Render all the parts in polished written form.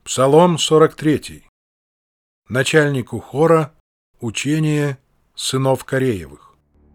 Псалом 43. Начальнику хора учение сынов Кореевых.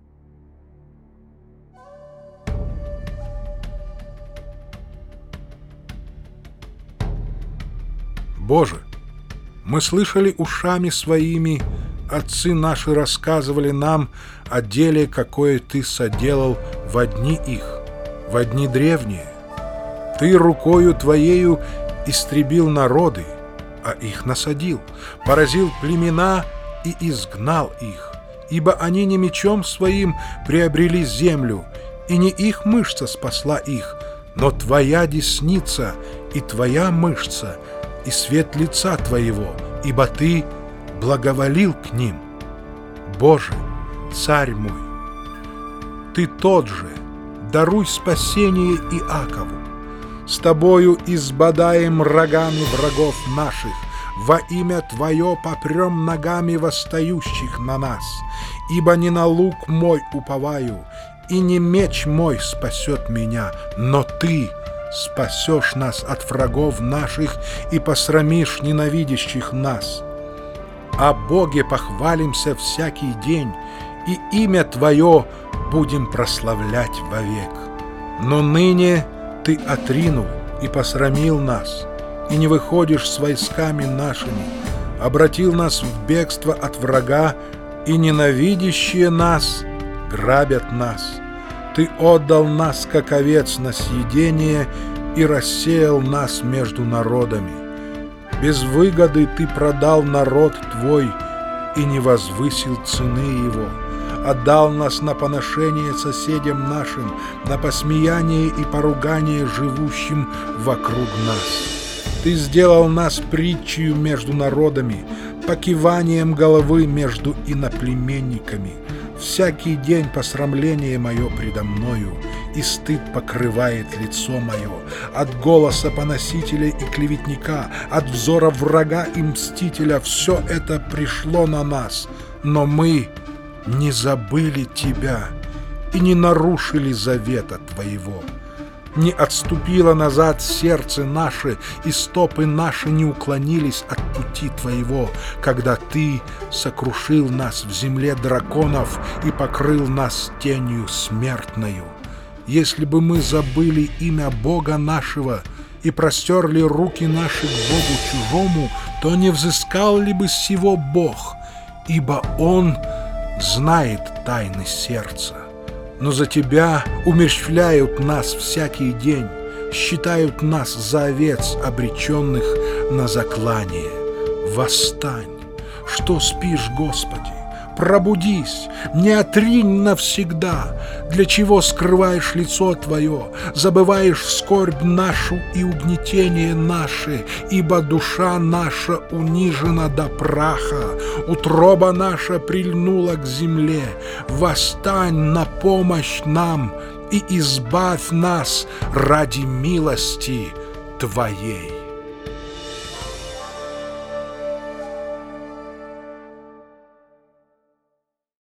Боже, мы слышали ушами своими, отцы наши рассказывали нам о деле, какое Ты соделал во дни их, во дни древние. Ты рукою Твоею истребил народы, а их насадил, поразил племена и изгнал их, ибо они не мечом своим приобрели землю, и не их мышца спасла их, но Твоя десница и Твоя мышца, и свет лица Твоего, ибо Ты благоволил к ним. Боже, Царь мой, Ты тот же, даруй спасение Иакову. С Тобою избадаем рогами врагов наших, во имя Твое попрем ногами восстающих на нас, ибо не на лук мой уповаю, и не меч мой спасет меня, но Ты спасешь нас от врагов наших и посрамишь ненавидящих нас. О Боге похвалимся всякий день, и имя Твое будем прославлять вовек. Но ныне Ты отринул и посрамил нас, и не выходишь с войсками нашими, обратил нас в бегство от врага, и ненавидящие нас грабят нас. Ты отдал нас, как овец, на съедение и рассеял нас между народами. Без выгоды Ты продал народ Твой и не возвысил цены его. Отдал нас на поношение соседям нашим, на посмеяние и поругание живущим вокруг нас. Ты сделал нас притчею между народами, покиванием головы между иноплеменниками. Всякий день посрамление мое предо мною, и стыд покрывает лицо мое. От голоса поносителя и клеветника, от взора врага и мстителя все это пришло на нас, но мы не забыли Тебя и не нарушили завета Твоего. Не отступило назад сердце наше, и стопы наши не уклонились от пути Твоего, когда Ты сокрушил нас в земле драконов и покрыл нас тенью смертною. Если бы мы забыли имя Бога нашего и простерли руки наши к Богу чужому, то не взыскал ли бы сего Бог, ибо Он знает тайны сердца. Но за Тебя умерщвляют нас всякий день, считают нас за овец, обреченных на заклание. Восстань! Что спишь, Господи? Пробудись, не отринь навсегда. Для чего скрываешь лицо Твое, забываешь скорбь нашу и угнетение наше, ибо душа наша унижена до праха, утроба наша прильнула к земле. Восстань на помощь нам и избавь нас ради милости Твоей.